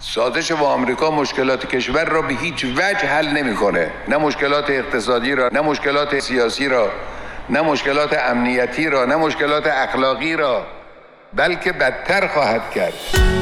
سازش با آمریکا مشکلات کشور را به هیچ وجه حل نمی‌کنه، نه مشکلات اقتصادی را، نه مشکلات سیاسی را، نه مشکلات امنیتی را، نه مشکلات اخلاقی را، بلکه بدتر خواهد کرد.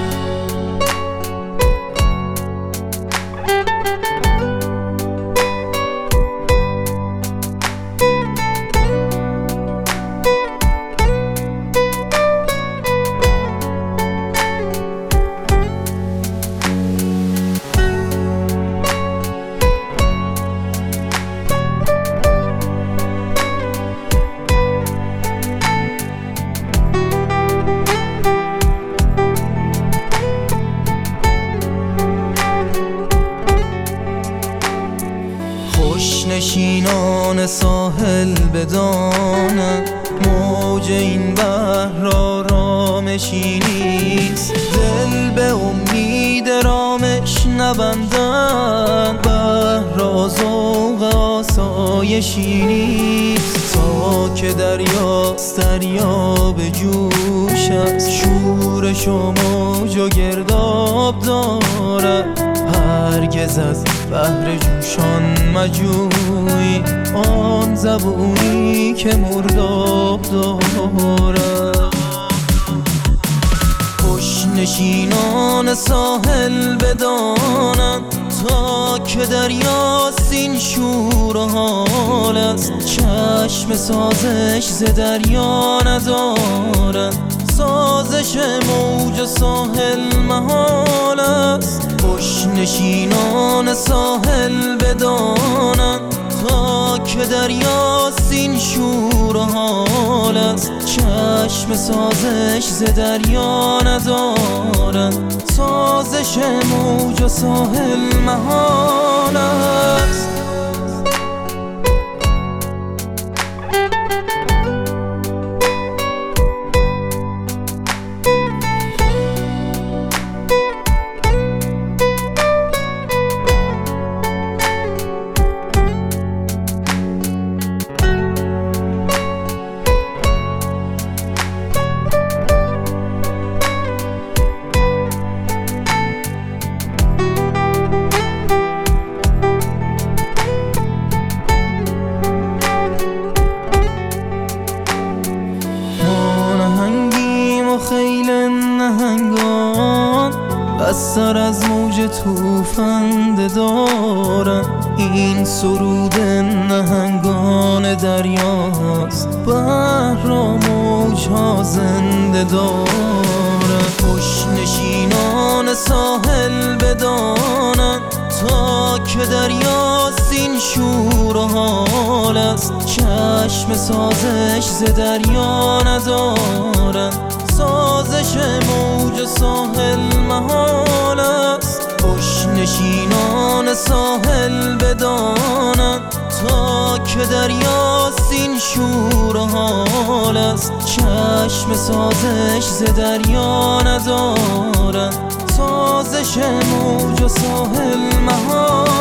نشینان ساحل بدانند موج این بحر آرامشی نیست، دل به امید رامش نبندند، بحر ذوق آسایشی نیست. تا که دریاست دریا به جوش است، شورش و موج و گرداب دارد، هرگز از بحر جوشان مجوی آن زبونی که مرداب دارد. خوش نشینان ساحل بدانند تا که دریاست این شور و حال است، چشم سازش ز دریا ندارد، سازش موج و ساحل محال است. خوش نشینان ساحل بدانند تا که دریاست این شور و حال است، چشم سازش ز دریا ندارد، سازش موج و ساحل محال است. سر از موج توفند دارم، این سرود نهنگان دریاست، بحر را موجها زنده دارم. خوش نشینان ساحل بدانند تا که دریاست این شور و حال است، چشم سازش ز دریا ندارد، سازش موج و ساحل محال است. خوش نشینان ساحل بدانند تا که دریاست این شور و حال است، چشم سازش ز دریا ندارد، سازش موج و ساحل محال